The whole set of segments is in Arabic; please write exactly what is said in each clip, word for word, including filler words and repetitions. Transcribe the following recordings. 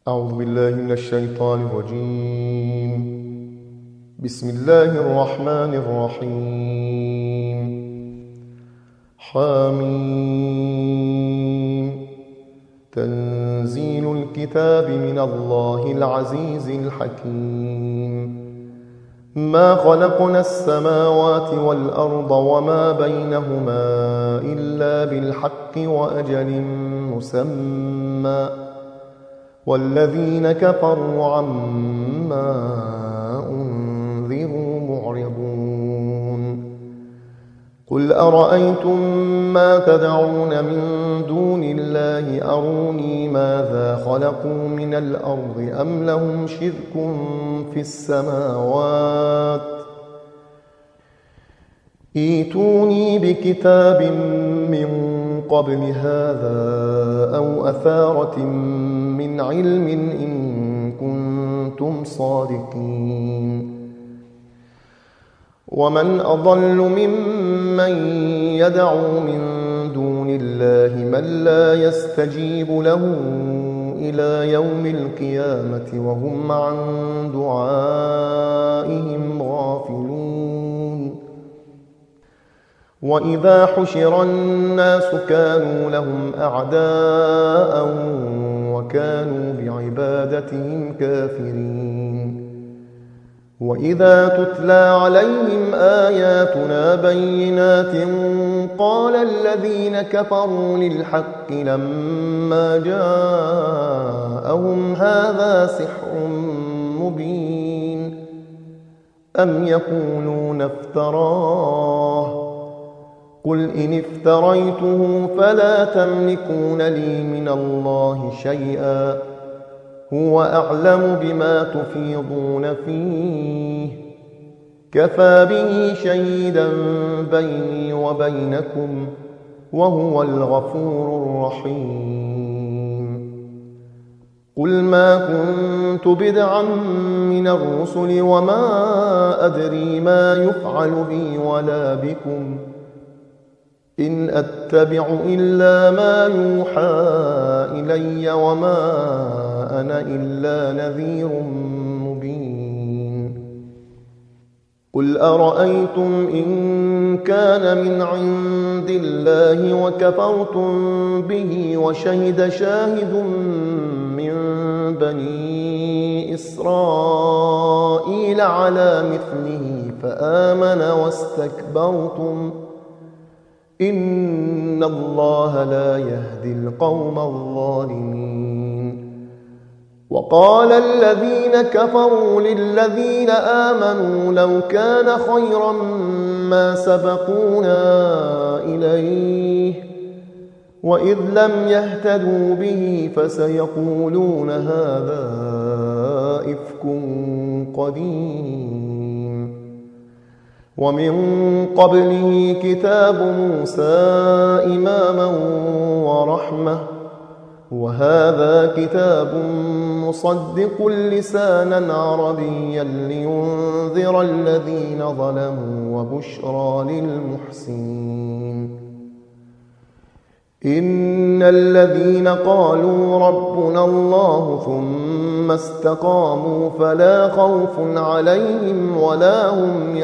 أعوذ بالله من الشيطان الرجيم. بسم الله الرحمن الرحيم. حميم. تنزيل الكتاب من الله العزيز الحكيم. ما خلقنا السماوات والأرض وما بينهما إلا بالحق وأجل مسمى، والذين كفروا عما أنذروا معرضون. قل أرأيتم ما تدعون من دون الله أروني ماذا خلقوا من الأرض أم لهم شرك في السماوات؟ ائتوني بكتاب من قبل هذا أو أثارة من علم إن كنتم صادقين. ومن أضل ممن يدعو من دون الله من لا يستجيب له إلى يوم القيامة وهم عن دعائهم غافلون. وإذا حشر الناس كانوا لهم أعداء وكانوا بعبادتهم كافرين. وإذا تتلى عليهم آياتنا بينات قال الذين كفروا للحق لما جاءهم هذا سحر مبين أم يقولون افتراه؟ قل إن افتريته فلا تملكون لي من الله شيئا هو أعلم بما تفيضون فيه كفى به شهيدا بيني وبينكم وهو الغفور الرحيم. قل ما كنت بدعا من الرسل وما أدري ما يفعل بي ولا بكم إن أتبع إلا ما يوحى إلي وما أنا إلا نذير مبين. قل أرأيتم إن كان من عند الله وكفرتم به وشهد شاهد من بني إسرائيل على مثله فآمن واستكبرتم إن الله لا يهدي القوم الظالمين. وقال الذين كفروا للذين آمنوا لو كان خيرا ما سبقونا إليه وإذ لم يهتدوا به فسيقولون هذا إفك قديم. ومن قبله كتاب موسى إماما ورحمة وهذا كتاب مصدق لسانا عربيا لينذر الذين ظلموا وبشرى للمحسنين. إن الذين قالوا ربنا الله ثم استقاموا فلا خوف عليهم ولا هم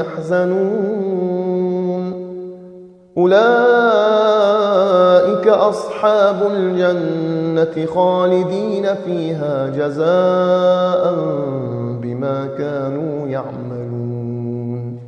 يحزنون أولئك أصحاب الجنة خالدين فيها جزاء بما كانوا يعملون.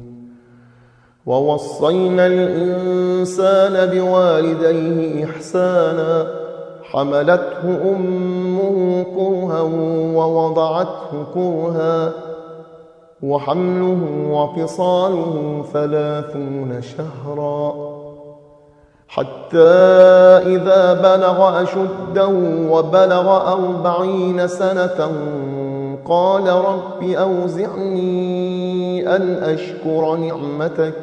ووصينا الإنسان بوالديه إحسانا حملته أمه كرها ووضعته كرها وحمله وفصاله ثلاثون شهرا حتى إذا بلغ أشده وبلغ أربعين سنة قال رب أوزعني أن أشكر نعمتك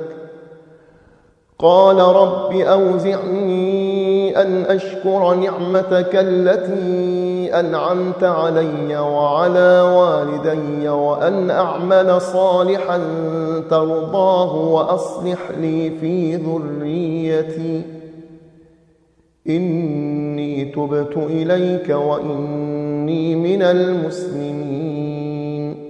قال رب أوزعني أن أشكر نعمتك التي أنعمت علي وعلى والدي وأن أعمل صالحا ترضاه وأصلح لي في ذريتي إني تبت إليك وإني من من المسلمين.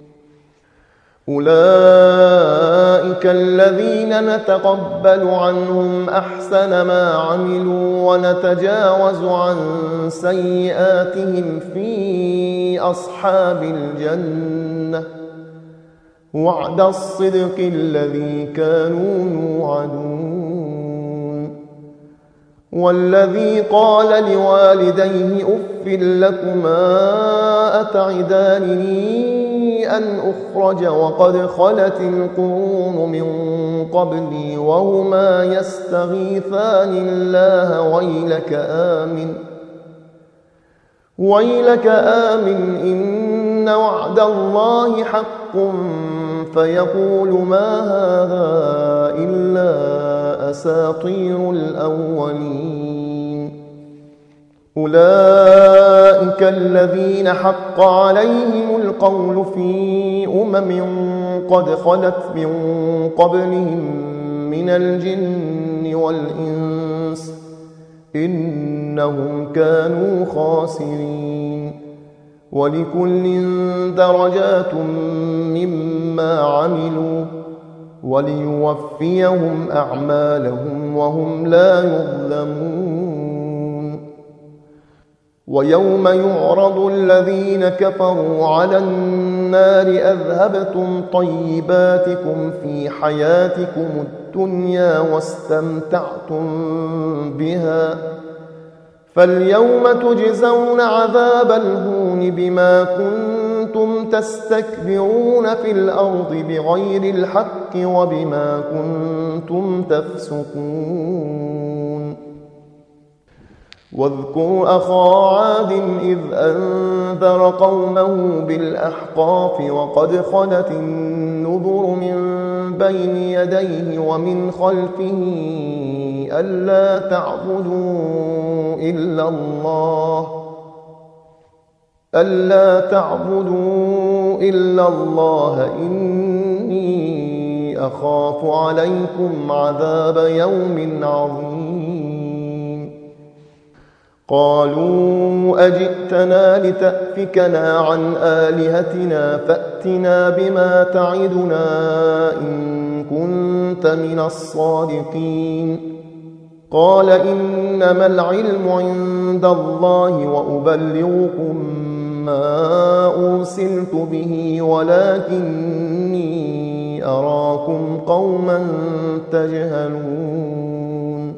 أولئك الذين نتقبل عنهم أحسن ما عملوا ونتجاوز عن سيئاتهم في أصحاب الجنة وعد الصدق الذي كانوا يوعدون. والذي قال لوالديه أف لكما أتعدانني أن أخرج وقد خلت القرون من قبلي وهما يستغيثان الله ويلك آمن ويلك آمن إن وعد الله حق فيقول ما هذا إلا أساطير الأولين. أولئك الذين حق عليهم القول في أمم قد خلت من قبلهم من الجن والإنس إنهم كانوا خاسرين. ولكل درجات مما عملوا وليوفيهم أعمالهم وهم لا يظلمون. ويوم يعرض الذين كفروا على النار أذهبتم طيباتكم في حياتكم الدنيا واستمتعتم بها فاليوم تجزون عذاب الهون بما كنتم تستكبرون في الأرض بغير الحق وبما كنتم تفسقون. واذكر أخا عاد إذ أنذر قومه بالأحقاف وقد خلت النذر من بين يديه ومن خلفه ألا تعبدوا إلا الله ألا تعبدوا إلا الله إني أخاف عليكم عذاب يوم عظيم. قالوا أجئتنا لتأفكنا عن آلهتنا فأتنا بما تعدنا إن كنت من الصادقين. قال إنما العلم عند الله وأبلغكم ما أرسلت به ولكني أراكم قوما تجهلون.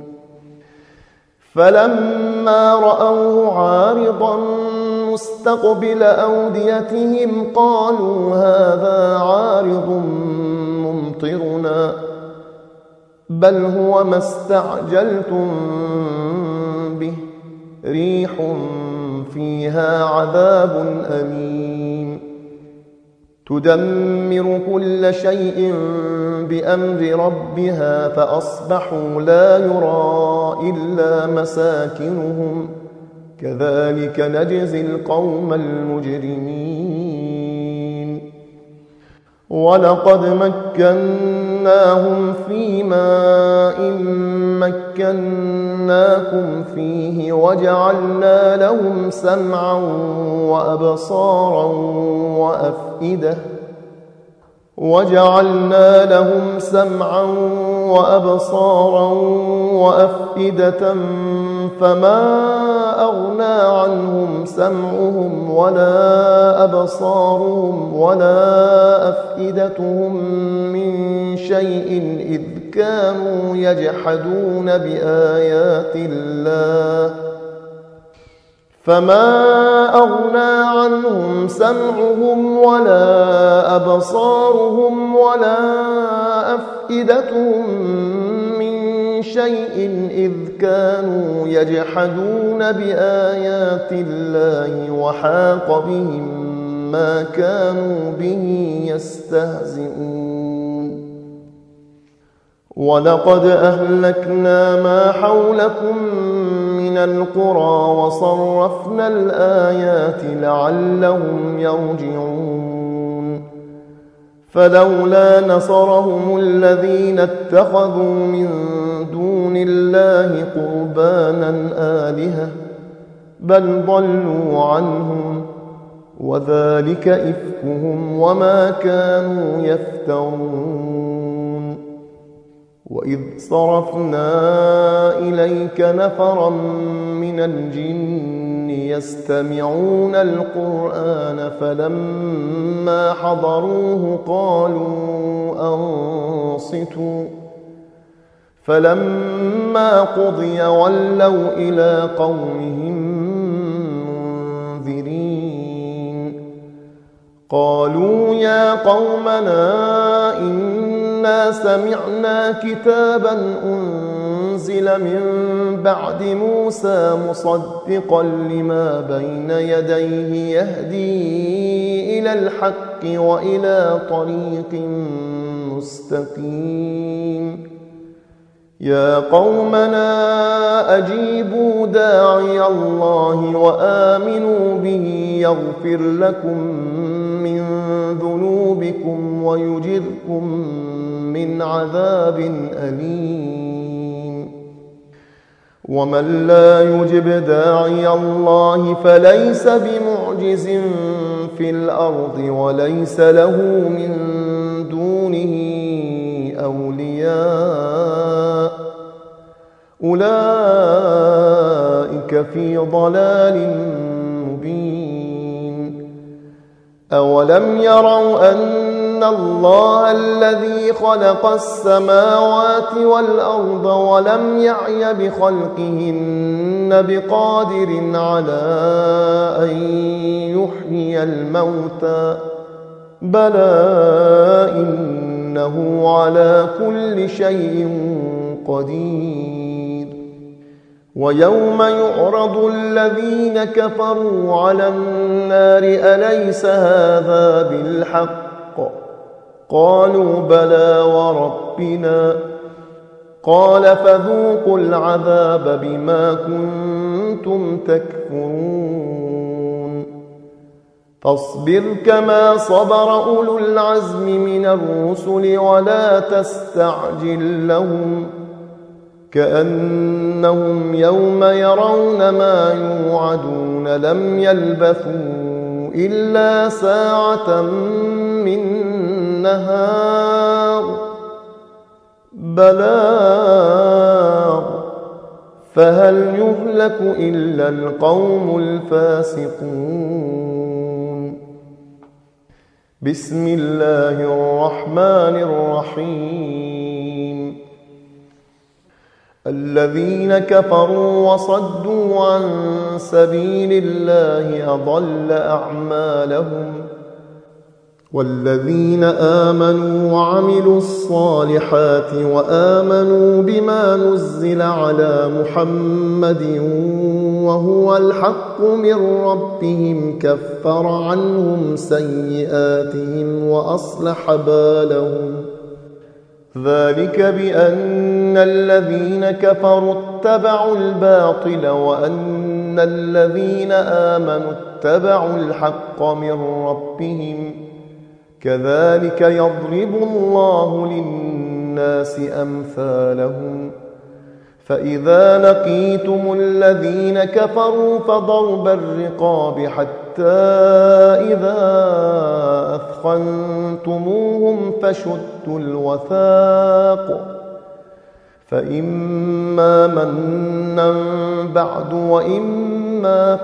فلما رأوه عارضا مستقبل أوديتهم قالوا هذا عارض ممطرنا بل هو ما استعجلتم به ريح فيها عذاب أليم تدمر كل شيء بأمر ربها فأصبحوا لا يرى إلا مساكنهم كذلك نجزي القوم المجرمين. ولقد مكناهم في ماء مكناكم فيه وجعلنا لهم سمعا وأبصارا وأفئدة وجعلنا لهم سمعا وأبصارا وأفئدة فما أغنى عنهم سمعهم ولا أبصارهم ولا أفئدتهم من شيء إذ كانوا يجحدون بآيات الله فما أغنى عنهم سمعهم ولا أبصارهم ولا أفئدتهم من شيء إذ كانوا يجحدون بآيات الله وحاق بهم ما كانوا به يستهزئون. ولقد أهلكنا ما حولكم من القرى وصرفنا الآيات لعلهم يرجعون. فلولا نصرهم الذين اتخذوا من دون الله قربانا آلهة بل ضلوا عنهم وذلك إفكهم وما كانوا يفترون. وإذ صرفنا إليك نفرا من الجن يستمعون القرآن فلما حضروه قالوا أنصتوا فلما قضي ولوا إلى قومهم منذرين. قالوا يا قومنا إنا سمعنا كتابا أنزل من بعد موسى مصدقا لما بين يديه يهدي إلى الحق وإلى طريق مستقيم. يا قومنا أجيبوا داعي الله وآمنوا به يغفر لكم من ذنوبكم ويجركم من عذاب أليم. ومن لا يجب داعي الله فليس بمعجز في الأرض وليس له من دونه أولياء أولئك في ضلال مبين. أولم يروا أن الله الذي خلق السماوات والأرض ولم يعي بخلقهن بقادر على أن يحيي الموتى بلى إنه على كل شيء قدير. ويوم يعرض الذين كفروا على النار أليس هذا بالحق قالوا بلى وربنا قال فذوقوا العذاب بما كنتم تكفرون. فاصبر كما صبر أولو العزم من الرسل ولا تستعجل لهم كأنهم يوم يرون ما يوعدون لم يلبثوا إلا ساعة من نهار بلاغ فهل يهلك إلا القوم الفاسقون. بسم الله الرحمن الرحيم. الذين كفروا وصدوا عن سبيل الله أضل أعمالهم والذين آمنوا وعملوا الصالحات وآمنوا بما نزل على محمد وهو الحق من ربهم كفر عنهم سيئاتهم وأصلح بالهم. ذلك بأن الذين كفروا اتبعوا الباطل وأن الذين آمنوا اتبعوا الحق من ربهم كذلك يضرب الله للناس أمثالهم. فإذا لقيتم الذين كفروا فضرب الرقاب حتى إذا أثخنتموهم فشدوا الوثاق فإما منا بعد وإما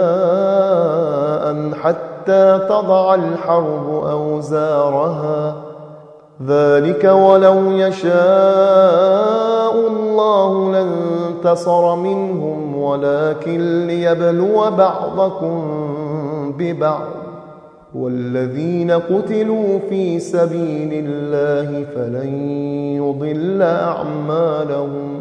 فداء حتى تضع الحرب أوزارها ذلك ولو يشاء الله لانتصر منهم ولكن ليبلو بعضكم ببعض والذين قتلوا في سبيل الله فلن يضل أعمالهم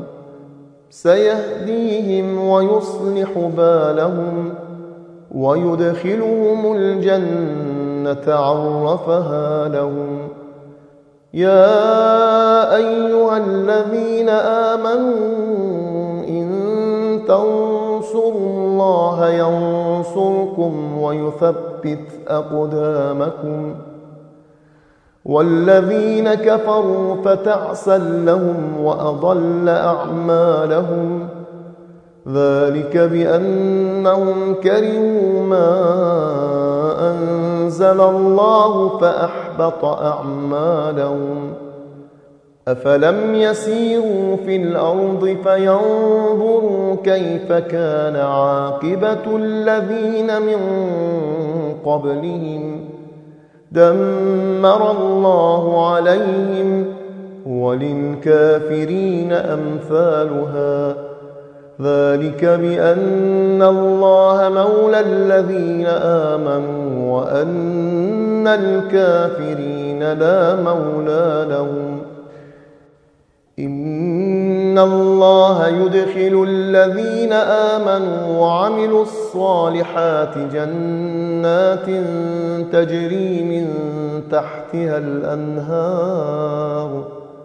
سيهديهم ويصلح بالهم ويدخلهم الجنة عرفها لهم. يا أيها الذين آمنوا إن تنصروا الله ينصركم ويثبت أقدامكم والذين كفروا فتعسا لهم وأضل أعمالهم ذلك بأنهم كرهوا ما أنزل الله فأحبط أعمالهم أفلم يسيروا في الأرض فينظروا كيف كان عاقبة الذين من قبلهم دمر الله عليهم وللكافرين أمثالها ذلك بأن الله مولى الذين آمنوا وأن الكافرين لا مولى لهم إن الله يدخل الذين آمنوا وعملوا الصالحات جنات تجري من تحتها الأنهار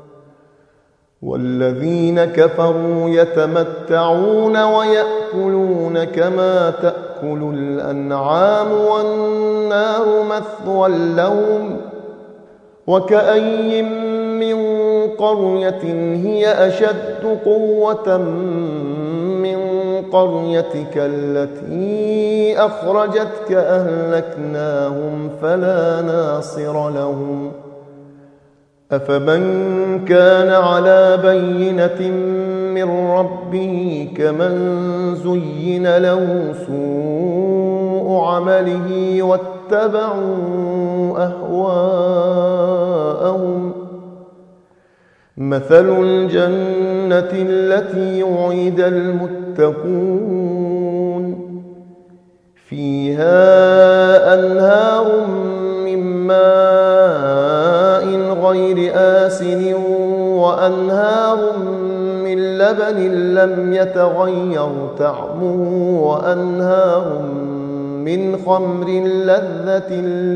والذين كفروا يتمتعون ويأكلون كما تأكل الأنعام والنار مثوى لهم وكأي من قرية هي أشد قوة من قريتك التي أخرجتك أهلكناهم فلا ناصر لهم أفمن كان على بينة من ربه كمن زين له سوء عمله واتبعوا أهواءهم مثل الجنة التي وعد المتقون فيها أنهار من ماء غير آسن وأنهار من لبن لم يتغير طعمه وأنهار من خمر لذة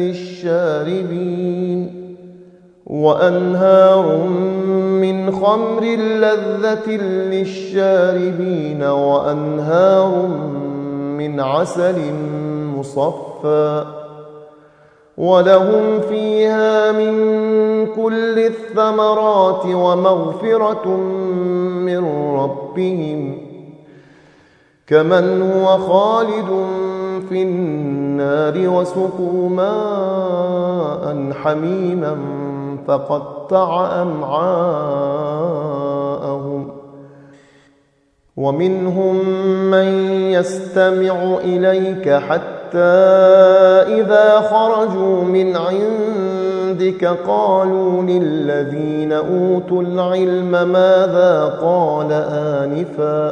للشاربين وأنهار من خمر لذة للشاربين وأنهار من عسل مصفى ولهم فيها من كل الثمرات ومغفرة من ربهم كمن هو خالد في النار وسقوا ماء حميما فقطع أمعاءهم ومنهم من يستمع إليك حتى إذا خرجوا من عندك قالوا للذين أوتوا العلم ماذا قال آنفا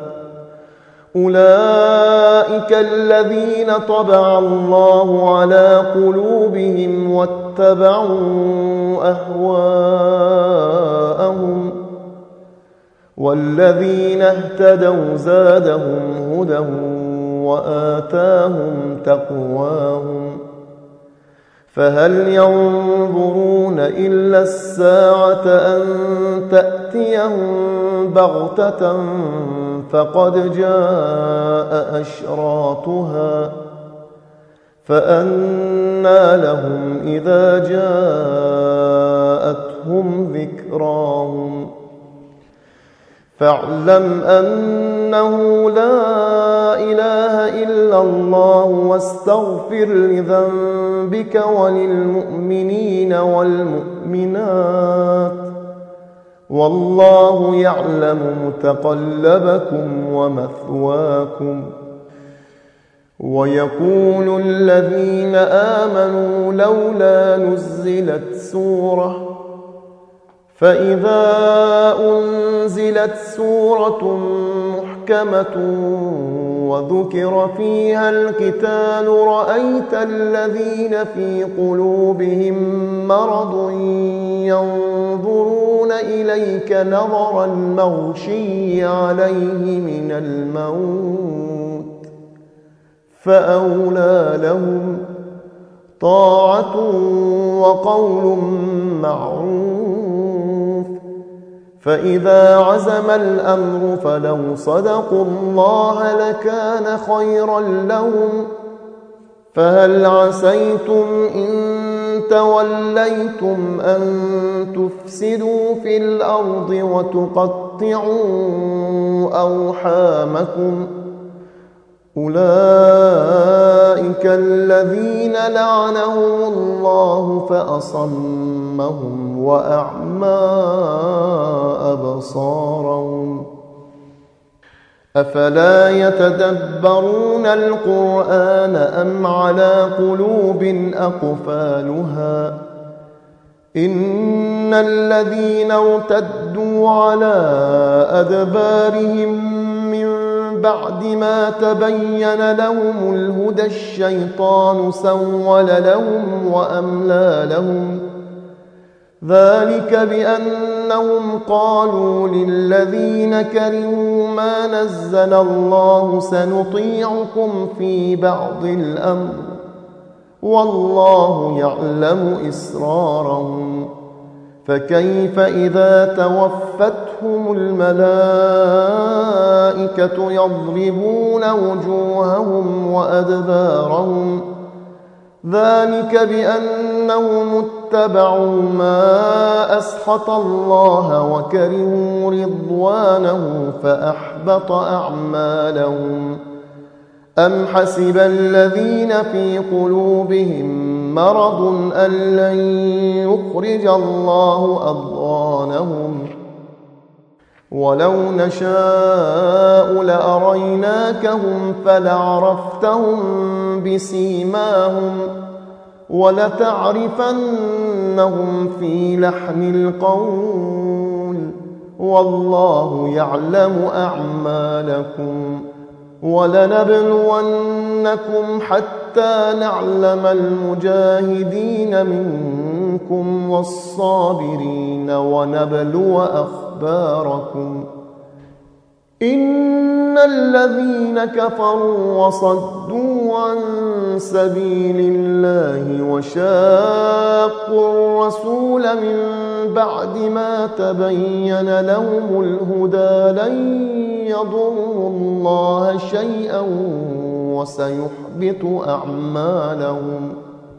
أولئك الذين طبع الله على قلوبهم واتبعوا أهواءهم والذين اهتدوا زادهم هدى وآتاهم تقواهم فهل ينظرون إلا الساعة أن تأتيهم بغتة فقد جاء أشراطها فأنى لهم إذا جاءتهم ذكراهم فاعلم أنه لا إله إلا الله واستغفر لذنبك وللمؤمنين والمؤمنات والله يعلم متقلبكم ومثواكم ويقول الذين آمنوا لولا نزلت سورة فإذا أنزلت سورة محكمة وذكر فيها القتال رأيت الذين في قلوبهم مرض ينظرون إليك نظر المغشي عليه من الموت فأولى لهم طاعة وقول معروف فإذا عزم الأمر فلو صدقوا الله لكان خيرا لهم فهل عسيتم إن توليتم أن تفسدوا في الأرض وتقطعوا أرحامكم أولئك الذين لعنهم الله فأصمهم وأعمى أبصارهم. أفلا يتدبرون القرآن أم على قلوب أقفالها إن الذين ارتدوا على أدبارهم من بعد ما تبين لهم الهدى الشيطان سول لهم وأملى لهم ذلك بأنهم قالوا للذين كرهوا ما نزل الله سنطيعكم في بعض الأمر والله يعلم إسرارهم فكيف إذا توفتهم الملائكة يضربون وجوههم وأدبارهم ذلك بأنهم اتبعوا ما أسخط الله وكرهوا رضوانه فأحبط أعمالهم. أم حسب الذين في قلوبهم مرض أن لن يخرج الله أضغانهم ولو نشاء لأريناكهم فلعرفتهم بسيماهم ولتعرفنهم في لحن القول والله يعلم أعمالكم ولنبلونكم حتى نعلم المجاهدين منكم والصابرين ونبلو أخباركم. إن الذين كفروا وصدوا عن سبيل الله وشاقوا الرسول من بعد ما تبين لهم الهدى لن يضروا الله شيئا وسيحبط أعمالهم.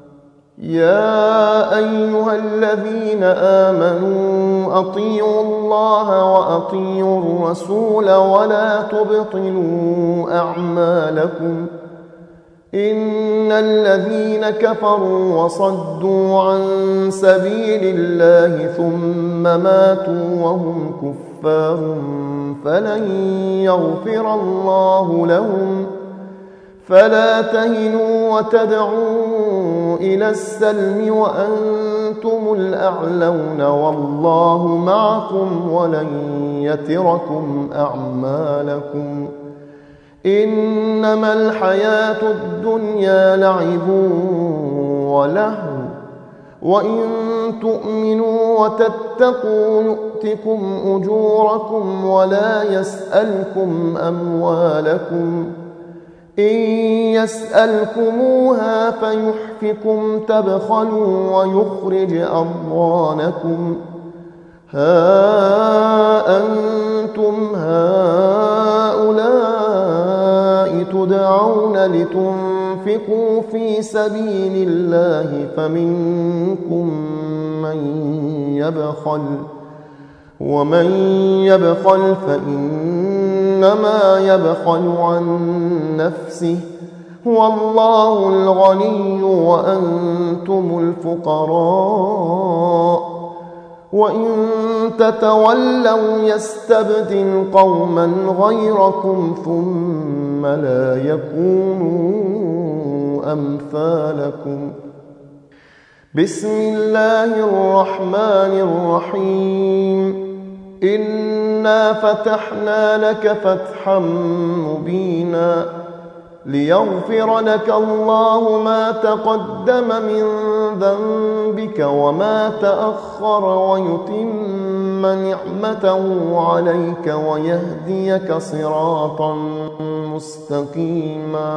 يا أيها الذين آمنوا أطيعوا الله وأطيعوا الرسول ولا تبطلوا أعمالكم إن الذين كفروا وصدوا عن سبيل الله ثم ماتوا وهم كفار فلن يغفر الله لهم فلا تهنوا وتدعوا إلى السلم وأنتم الأعلون والله معكم ولن يتركم أعمالكم. إنما الحياة الدنيا لعب ولهو وإن تؤمنوا وتتقوا يؤتكم أجوركم ولا يسألكم أموالكم إن يسألكموها فيحفكم تبخلوا ويخرج أضغانكم. ها أنتم هؤلاء تدعون لتنفقوا في سبيل الله فمنكم من يبخل ومن يبخل فإنما يبخل عن نفسه والله الغني وأنتم الفقراء وإن تتولوا يستبدل قوما غيركم ثم لا يكونوا أمثالكم. بسم الله الرحمن الرحيم. إنا فتحنا لك فتحا مبينا ليغفر لك الله ما تقدم من ذنبك وما تأخر ويتم نعمته عليك ويهديك صراطا مستقيما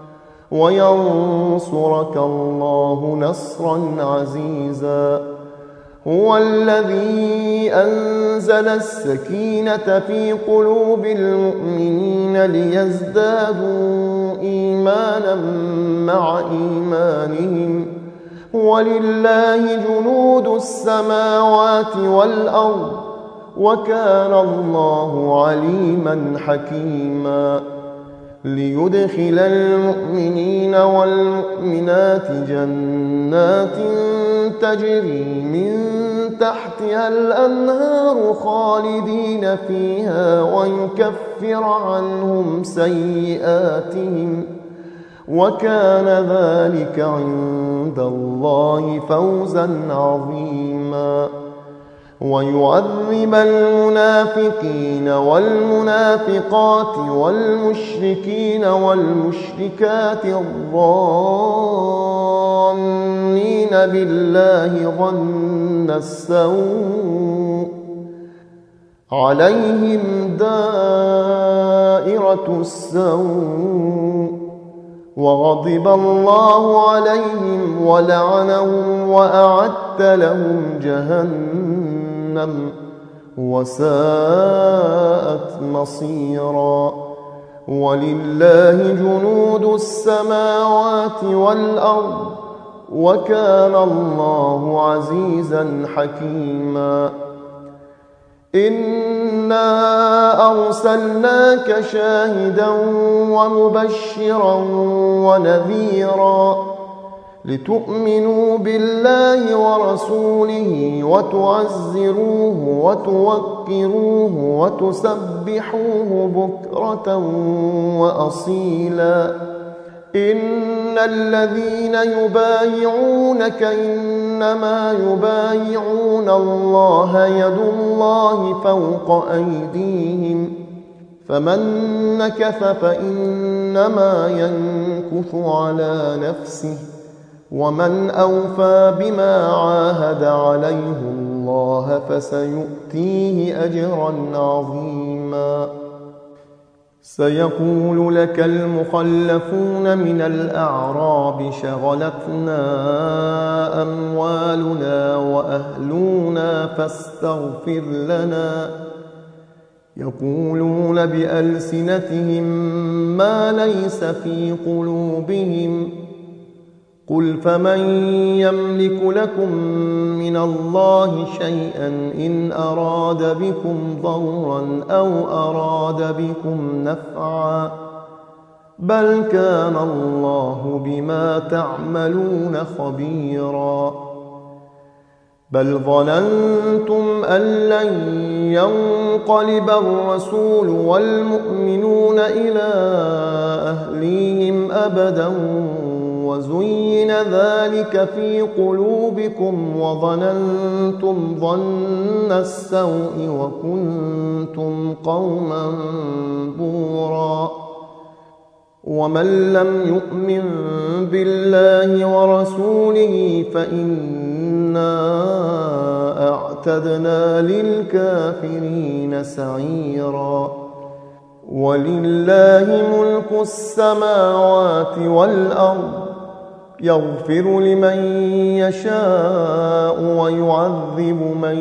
وينصرك الله نصرا عزيزا. هو الذي أنزل السكينة في قلوب المؤمنين ليزدادوا إيمانا مع إيمانهم ولله جنود السماوات والأرض وكان الله عليما حكيما. ليدخل المؤمنين والمؤمنات جنات تجري من تحتها الأنهار خالدين فيها ويكفر عنهم سيئاتهم وكان ذلك عند الله فوزا عظيما ويعذب المنافقين والمنافقات والمشركين والمشركات الظانين بالله ظن السوء عليهم دائرة السوء وغضب الله عليهم ولعنهم وأعد لهم جهنم وساءت مصيرا ولله جنود السماوات والأرض وكان الله عزيزا حكيما إنا أرسلناك شاهدا ومبشرا ونذيرا لتؤمنوا بالله ورسوله وتعزروه وتوقروه وتسبحوه بكرة وأصيلا إن الذين يبايعونك إنما يبايعون الله يد الله فوق أيديهم فمن نكث فإنما ينكث على نفسه ومن أوفى بما عاهد عليه الله فسيؤتيه أجرا عظيما سيقول لك المخلفون من الأعراب شغلتنا أموالنا وأهلنا فاستغفر لنا يقولون بألسنتهم ما ليس في قلوبهم قل فمن يملك لكم من الله شيئا إن أراد بكم ضرا أو أراد بكم نفعا بل كان الله بما تعملون خبيرا بل ظننتم أن لن ينقلب الرسول والمؤمنون إلى أهليهم أبدا وزين ذلك في قلوبكم وظننتم ظن السوء وكنتم قوما بورا ومن لم يؤمن بالله ورسوله فإنا أعتدنا للكافرين سعيرا ولله ملك السماوات والأرض يغفر لمن يشاء ويعذب من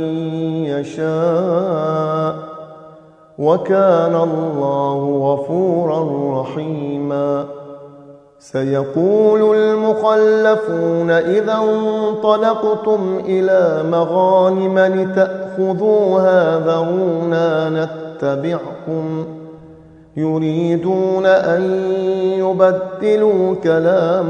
يشاء وكان الله غفورا رحيما سيقول المخلفون إذا انطلقتم إلى مغانم لتأخذوها ذرونا نتبعكم يريدون أن يبدلوا كلام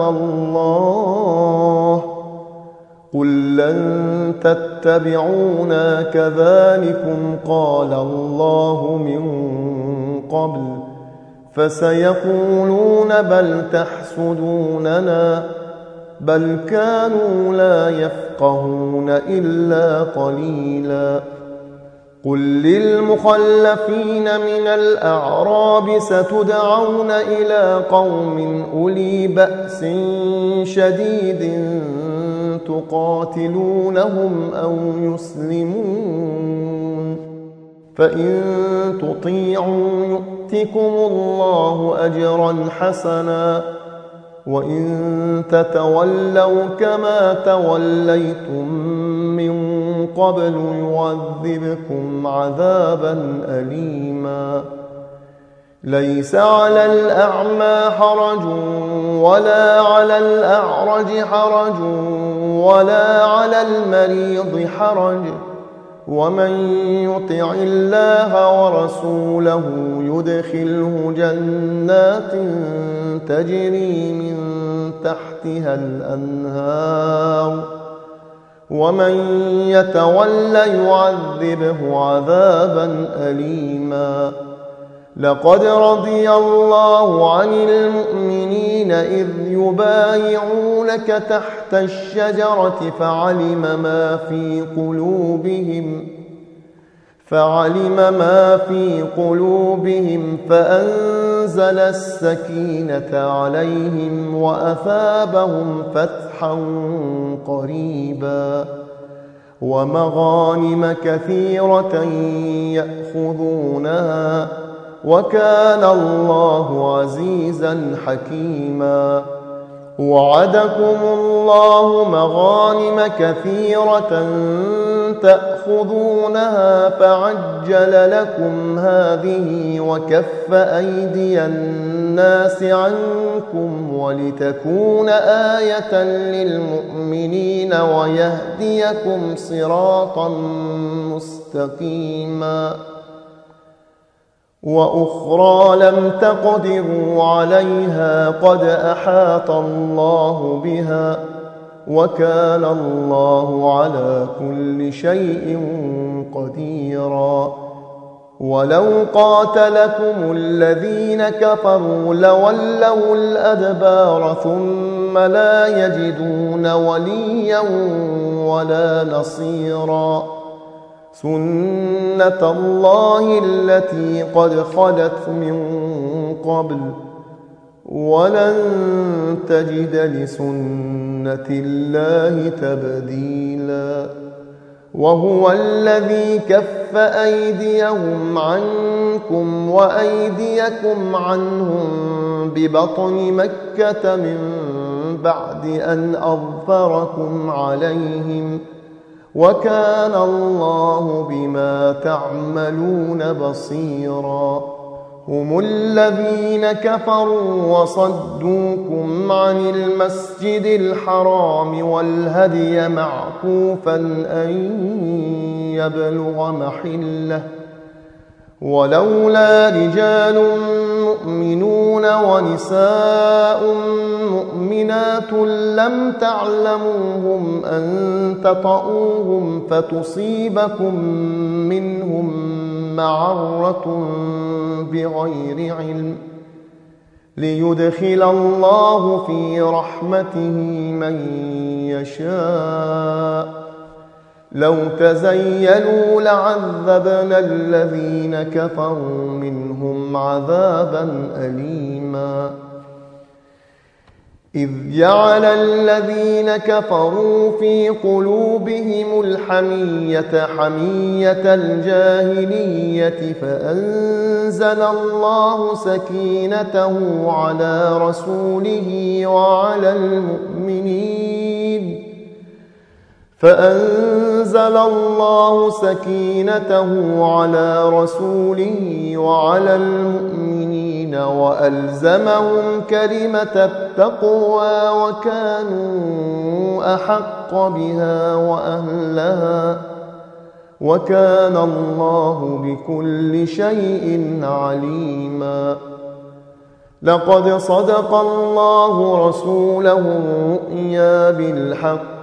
الله قل لن تتبعونا كذلكم قال الله من قبل فسيقولون بل تحسدوننا بل كانوا لا يفقهون إلا قليلا قل للمخلفين من الأعراب ستدعون إلى قوم أولي بأس شديد تقاتلونهم أو يسلمون فإن تطيعوا يؤتكم الله أجرا حسنا وإن تتولوا كما توليتم من قبل يعذبكم عذابا أليما ليس على الأعمى حرج ولا على الأعرج حرج ولا على المريض حرج ومن يطع الله ورسوله يدخله جنات تجري من تحتها الأنهار ومن يتول يعذبه عذابا أليما. لقد رضي الله عن المؤمنين إذ يبايعونك تحت الشجرة فعلم ما في قلوبهم فعلم ما في قلوبهم فأنزل السكينة عليهم وأثابهم فتحا قريبا ومغانم كثيرة يأخذونها وكان الله عزيزا حكيما. وعدكم الله مغانم كثيرة تأخذونها فعجل لكم هذه وكف أيدي الناس عنكم ولتكون آية للمؤمنين ويهديكم صراطا مستقيما. وأخرى لم تقدروا عليها قد أحاط الله بها وكان الله على كل شيء قديرا. ولو قاتلكم الذين كفروا لولوا الأدبار ثم لا يجدون وليا ولا نصيرا. سنة الله التي قد خلت من قبل ولن تجد لسنة الله تبديلا. وهو الذي كف أيديهم عنكم وأيديكم عنهم ببطن مكة من بعد أن أظفركم عليهم وكان الله بما تعملون بصيرا. هم الذين كفروا وصدوكم عن المسجد الحرام والهدي معكوفا أن يبلغ محله ولولا رجال مؤمنون ونساء مؤمنات لم تعلموهم أن تطؤوهم فتصيبكم منهم معرة بغير علم ليدخل الله في رحمته من يشاء. لو تزيلوا لعذبنا الذين كفروا منهم عذابا أليما. إذ جعل الذين كفروا في قلوبهم الحمية حمية الجاهلية فأنزل الله سكينته على رسوله وعلى المؤمنين فأنزل الله سكينته على رسوله وعلى المؤمنين وألزمهم كلمة التقوى وكانوا أحق بها وأهلها وكان الله بكل شيء عليما. لقد صدق الله رسوله الرؤيا بالحق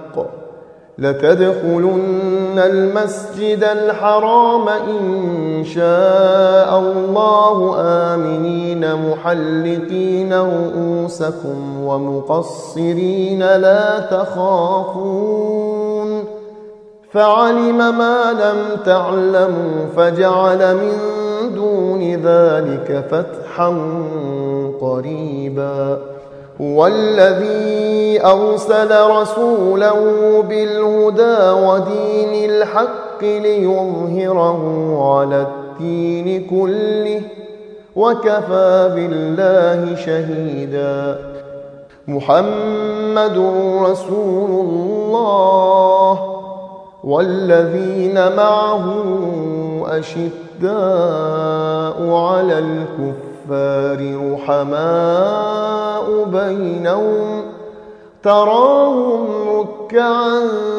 لتدخلن المسجد الحرام إن شاء الله آمنين محلقين رؤوسكم ومقصرين لا تخافون فعلم ما لم تعلموا فجعل من دون ذلك فتحا قريبا. هو الذي أرسل رسوله بالهدى ودين الحق ليظهره على الدين كله وكفى بالله شهيدا. محمد رسول الله والذين معه أشداء على الكفار رحماء بينهم تراهم ركعا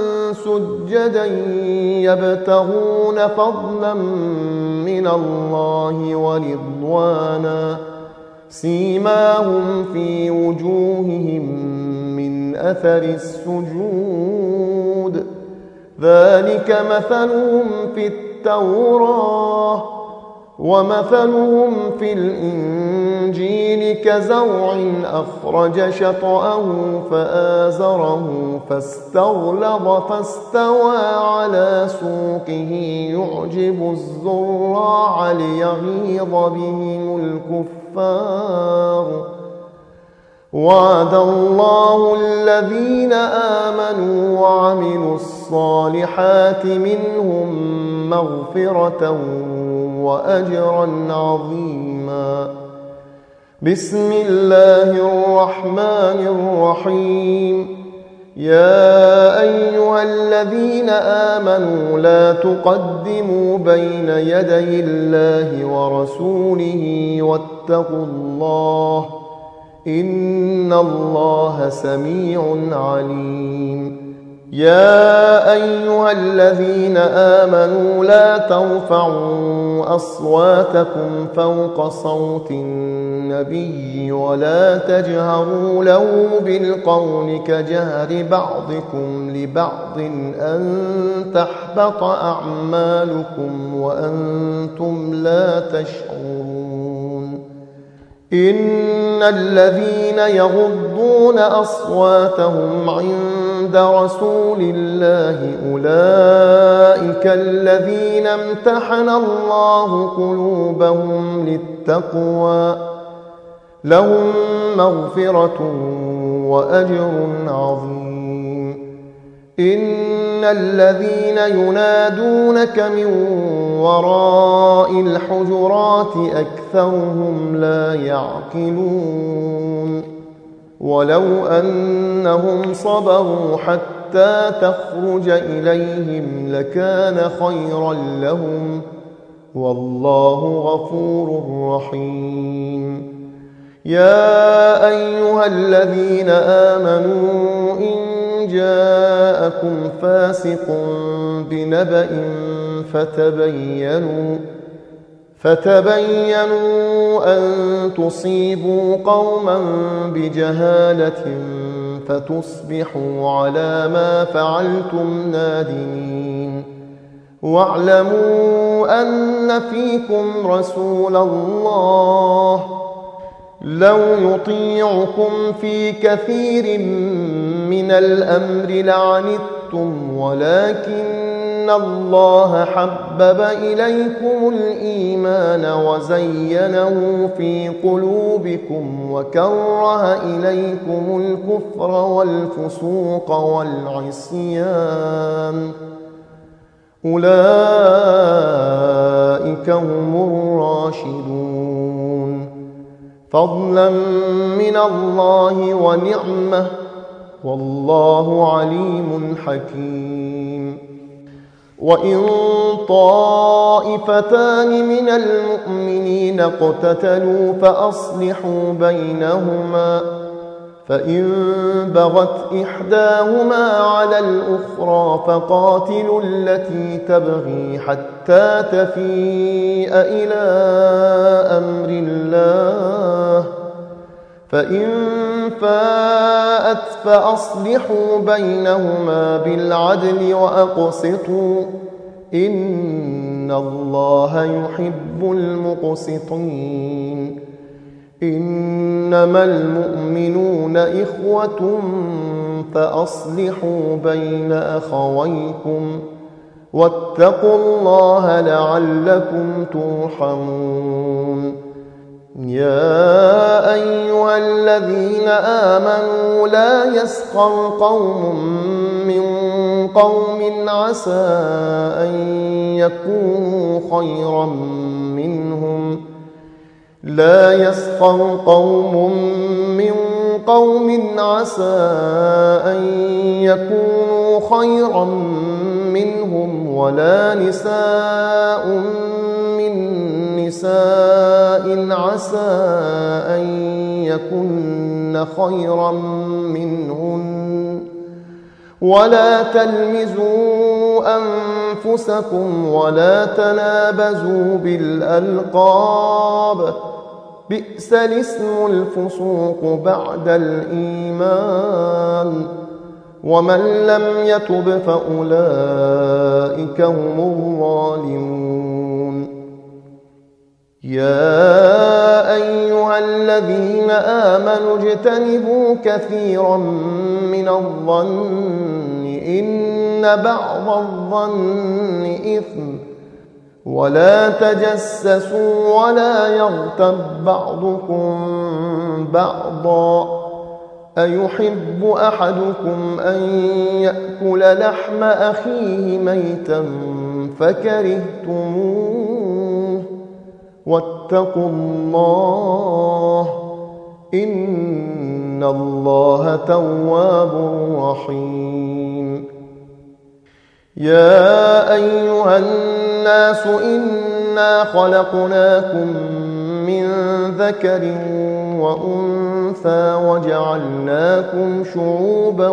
سجدا يبتغون فضلا من الله ورضوانا سيماهم في وجوههم من أثر السجود ذلك مثلهم في التوراة ومثلهم في الإنجيل كزرع أخرج شطأه فآزره فاستغلظ فاستوى على سوقه يعجب الزراع ليغيظ بهم الكفار وعد الله الذين آمنوا وعملوا الصالحات منهم مغفرة وأجرا عظيما. بسم الله الرحمن الرحيم. يا أيها الذين آمنوا لا تقدموا بين يدي الله ورسوله واتقوا الله إن الله سميع عليم. يا أيها الذين آمنوا لا ترفعوا أصواتكم فوق صوت النبي ولا تجهروا له بالقول كجهر بعضكم لبعض أن تحبط أعمالكم وأنتم لا تشعرون. إن الذين يغضون أصواتهم عند رسول الله أولئك الذين امتحن الله قلوبهم للتقوى لهم مغفرة وأجر عظيم. إن الذين ينادونك من وراء الحجرات أكثرهم لا يعقلون. ولو أنهم صبروا حتى تخرج إليهم لكان خيرا لهم والله غفور رحيم. يا أيها الذين آمنوا إن جاءكم فاسق بنبأ فتبينوا فتبينوا أن تصيبوا قوما بجهالة فتصبحوا على ما فعلتم نادمين. واعلموا أن فيكم رسول الله لو يطيعكم في كثير من الأمر لعنتم ولكن الله حبب إليكم الإيمان وزينه في قلوبكم وكره إليكم الكفر والفسوق والعصيان أولئك هم الراشدون فضلا من الله ونعمة والله عليم حكيم. وإن طائفتان من المؤمنين اقتتلوا فأصلحوا بينهما فإن بغت إحداهما على الأخرى فقاتلوا التي تبغي حتى تفيء إلى أمر الله فإن فاءت فأصلحوا بينهما بالعدل وأقسطوا إن الله يحب المقسطين. إنما المؤمنون إخوة فأصلحوا بين أخويكم واتقوا الله لعلكم ترحمون. يا أيها الذين آمنوا لا يسخر قوم من قوم عسى أن يكونوا خيرا منهم لا يسخر قوم من قوم عسى أن يكونوا خيرا منهم ولا نساء من نساء عسى أن يكن خيرا منهن ولا تلمزوا أنفسكم ولا تنابزوا بالألقاب بئس الاسم الفسوق بعد الإيمان ومن لم يتب فأولئك هم الظالمون. يا أيها الذين آمنوا اجتنبوا كثيرا من الظن إن بعض الظن إثم ولا تجسسوا ولا يغتب بعضكم بعضا أيحب أحدكم أن يأكل لحم أخيه ميتا فكرهتموه واتقوا الله إن الله تواب رحيم. يا أيها الناس إنا خلقناكم من ذكر وأنثى وجعلناكم شعوبا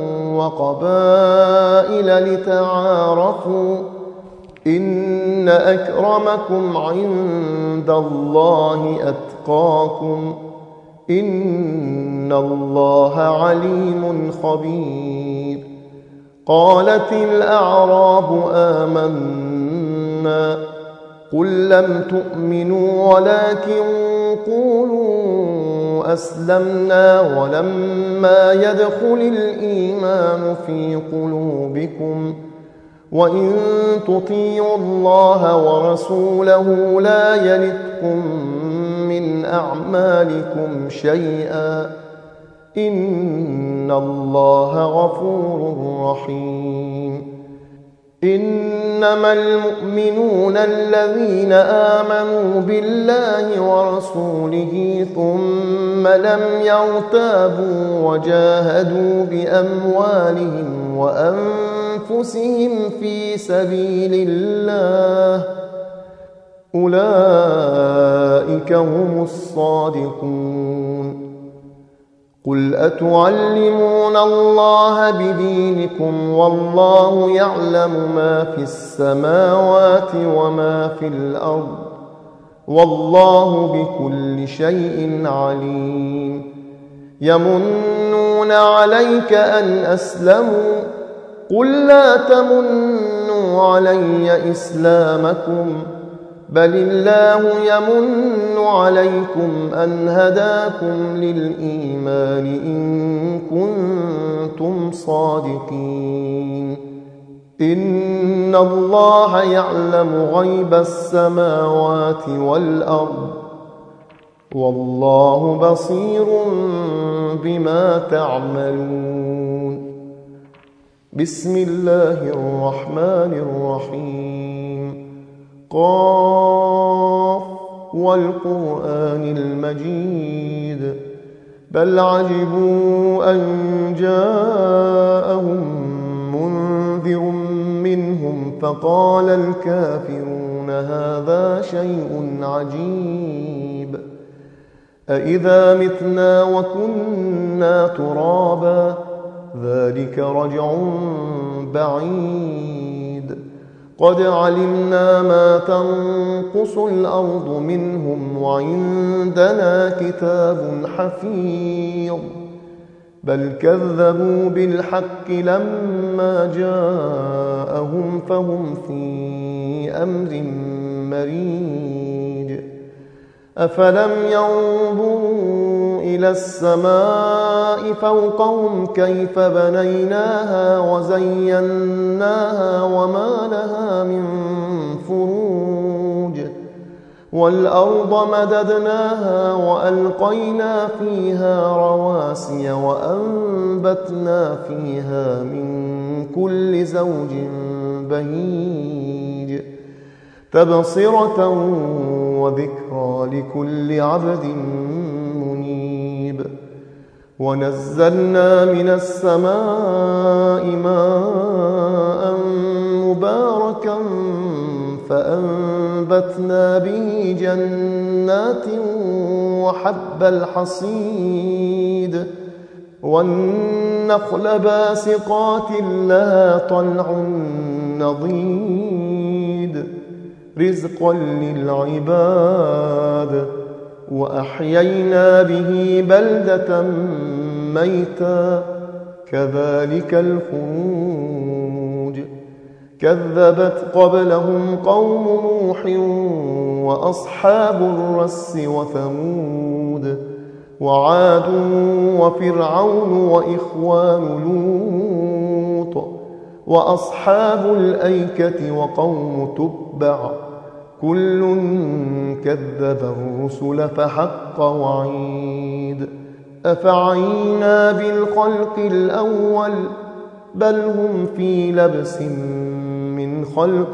وقبائل لتعارفوا إن أكرمكم عند الله أتقاكم إن الله عليم خبير. قالت الأعراب آمنا قل لم تؤمنوا ولكن قولوا أسلمنا ولما يدخل الإيمان في قلوبكم وإن تطيعوا الله ورسوله لا يلتكم من أعمالكم شيئا إن الله غفور رحيم. إنما المؤمنون الذين آمنوا بالله ورسوله ثم لم يرتابوا وجاهدوا بأموالهم وأنفسهم في سبيل الله أولئك هم الصادقون. قل أتعلمون الله بدينكم والله يعلم ما في السماوات وما في الأرض والله بكل شيء عليم. يمنون عليك أن أسلموا قل لا تمنوا علي إسلامكم بل الله يمن عليكم أن هداكم للإيمان إن كنتم صادقين. إن الله يعلم غيب السماوات والأرض والله بصير بما تعملون. بسم الله الرحمن الرحيم. قاف والقرآن المجيد بل عجبوا أن جاءهم منذر منهم فقال الكافرون هذا شيء عجيب أإذا متنا وكنا ترابا ذلك رجع بعيد قد علمنا ما تنقص الأرض منهم وعندنا كتاب حفيظ بل كذبوا بالحق لما جاءهم فهم في أمر مريج أفلم ينظروا إلى السماء فوقهم كيف بنيناها وزيناها وما لها من فروج والأرض مددناها وألقينا فيها رواسي وأنبتنا فيها من كل زوج بهيج تبصرة وذكرى لكل عبد منيب ونزلنا من السماء ماء مباركا فأنبتنا به جنات وحب الحصيد والنخل باسقات لها طلع نضيد رزقا للعباد وأحيينا به بلدة ميتا كذلك الخروج كذبت قبلهم قوم نوح وأصحاب الرس وثمود وعاد وفرعون وإخوان لوط وأصحاب الأيكة وقوم تبع كل كذب الرسل فحق وعيد أفعينا بالخلق الأول بل هم في لبس من خلق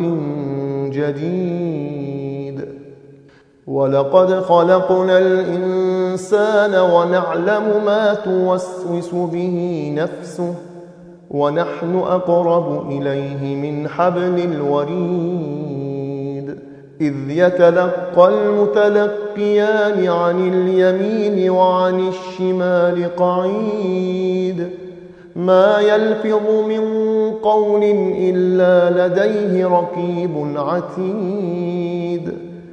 جديد ولقد خلقنا الإنسان ونعلم ما توسوس به نفسه ونحن أقرب إليه من حبل الوريد إذ يتلقى المتلقيان عن اليمين وعن الشمال قعيد ما يلفظ من قول إلا لديه رقيب عتيد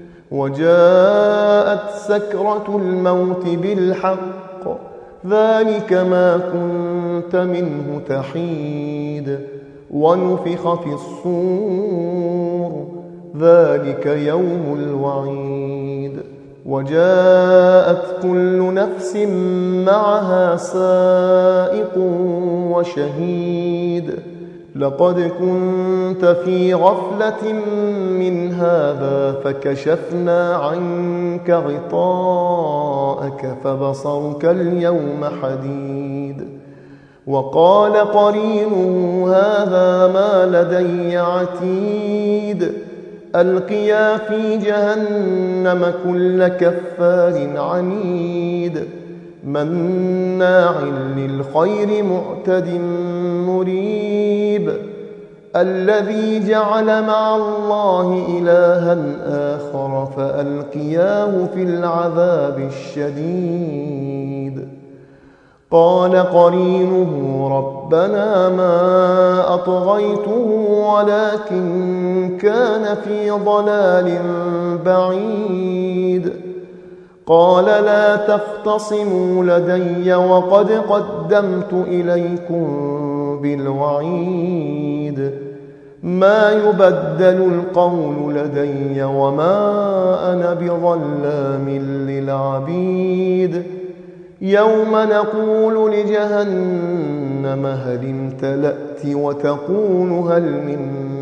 وجاءت سكرة الموت بالحق ذلك ما كنت منه تحيد ونفخ في الصور ذلك يوم الوعيد وجاءت كل نفس معها سائق وشهيد لقد كنت في غفلة من هذا فكشفنا عنك غطاءك فبصرك اليوم حديد وقال قرينه هذا ما لدي عتيد ألقيا في جهنم كل كفار عنيد مناع للخير معتد مريب الذي جعل مع الله إلها آخر فألقياه في العذاب الشديد قال قرينه ربنا ما أطغيته ولكن كان في ضلال بعيد قال لا تختصموا لدي وقد قدمت إليكم بالوعيد ما يبدل القول لدي وما أنا بظلام للعبيد يوم نقول لجهنم هل امتلأت وتقول هل من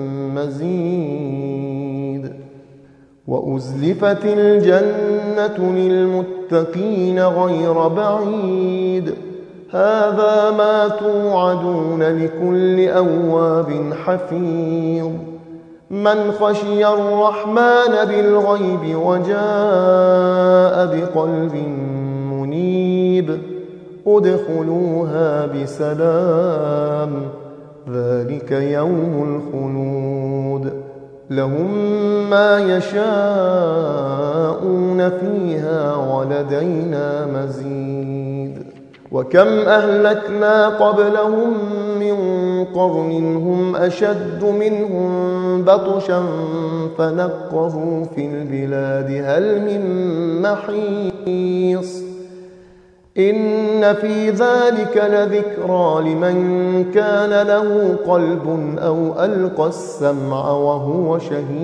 مزيد وأزلفت الجنة للمتقين غير بعيد هذا ما توعدون لكل أواب حفيظ من خشي الرحمن بالغيب وجاء بقلب منيب ادخلوها بسلام ذلك يوم الخلود لهم ما يشاءون فيها ولدينا مزيد وكم أهلكنا قبلهم من قرن هم أشد منهم بطشا فنقروا في البلاد هل من محيص إن في ذلك لذكرى لمن كان له قلب أو ألقى السمع وهو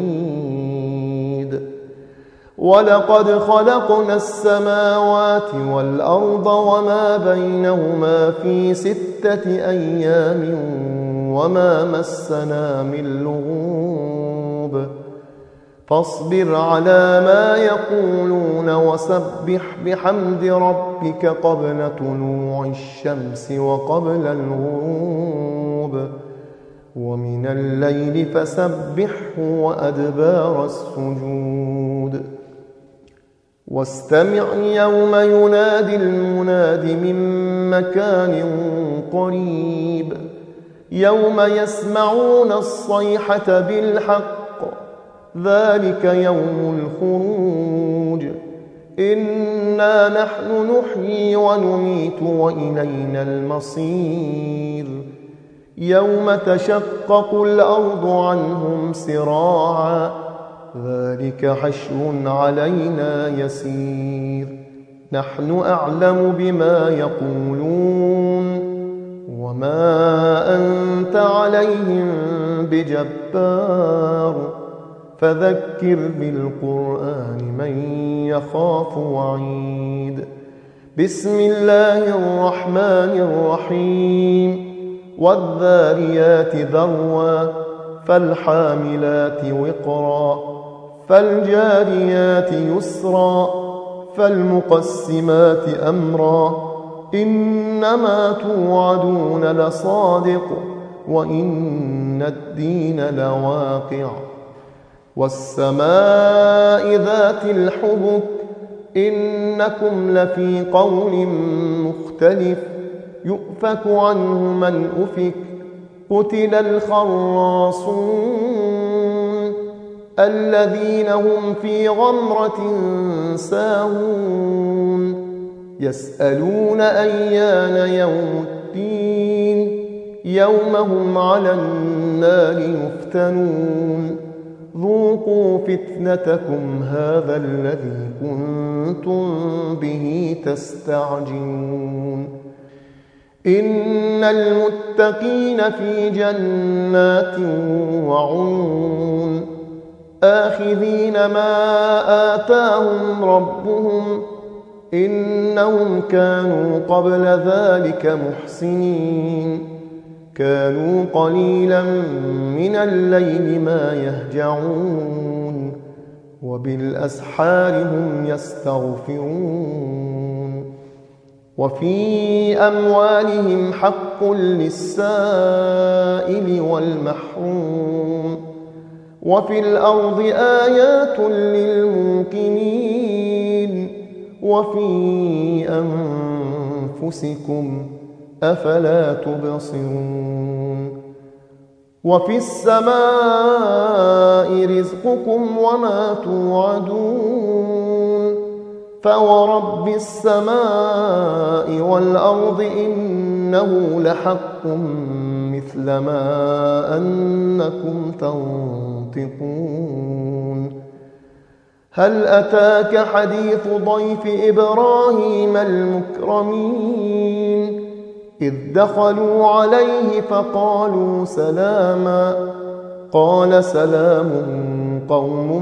شهيد ولقد خلقنا السماوات والأرض وما بينهما في ستة أيام وما مسنا من لغوب فاصبر على ما يقولون وسبح بحمد ربك قبل طلوع الشمس وقبل الغروب ومن الليل فسبحه وأدبار السجود واستمع يوم ينادي المناد من مكان قريب يوم يسمعون الصيحة بالحق ذلك يوم الخروج إنا نحن نحيي ونميت وإلينا المصير يوم تشقق الأرض عنهم سراعا ذلك حشر علينا يسير نحن أعلم بما يقولون وما أنت عليهم بجبار فذكر بالقرآن من يخاف وعيد بسم الله الرحمن الرحيم والذاريات ذروا فالحاملات وقرا فالجاريات يسرا فالمقسمات أمرا إنما توعدون لصادق وإن الدين لواقع والسماء ذات الحبك إنكم لفي قول مختلف يؤفك عنه من أفك قتل الخراصون الذين هم في غمرة ساهون يسألون أيان يوم الدين يوم هم على النار يفتنون ذوقوا فتنتكم هذا الذي كنتم به تستعجلون إن المتقين في جنات وعيون آخذين ما آتاهم ربهم إنهم كانوا قبل ذلك محسنين كانوا قليلا من الليل ما يهجعون وبالأسحار هم يستغفرون وفي أموالهم حق للسائل والمحروم وفي الأرض آيات للموقنين وفي أنفسكم أفلا تبصرون وفي السماء رزقكم وما توعدون فورب السماء والأرض إنه لحق مثل ما أنكم تنطقون هل أتاك حديث ضيف إبراهيم المكرمين إذ دخلوا عليه فقالوا سلاما قال سلام قوم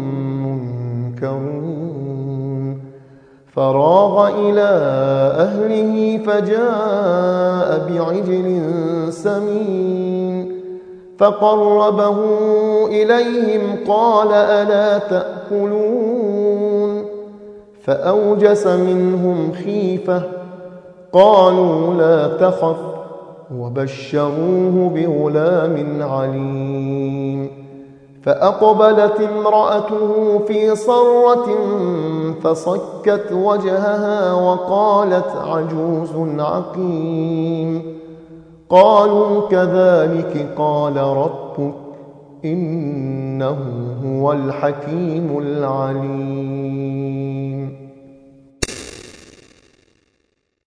منكرون فراغ إلى أهله فجاء بعجل سمين فقربه إليهم قال ألا تأكلون فأوجس منهم خيفة قالوا لا تخف وبشروه بغلام عليم فأقبلت امرأته في صرة فصكت وجهها وقالت عجوز عقيم قالوا كذلك قال ربك إنه هو الحكيم العليم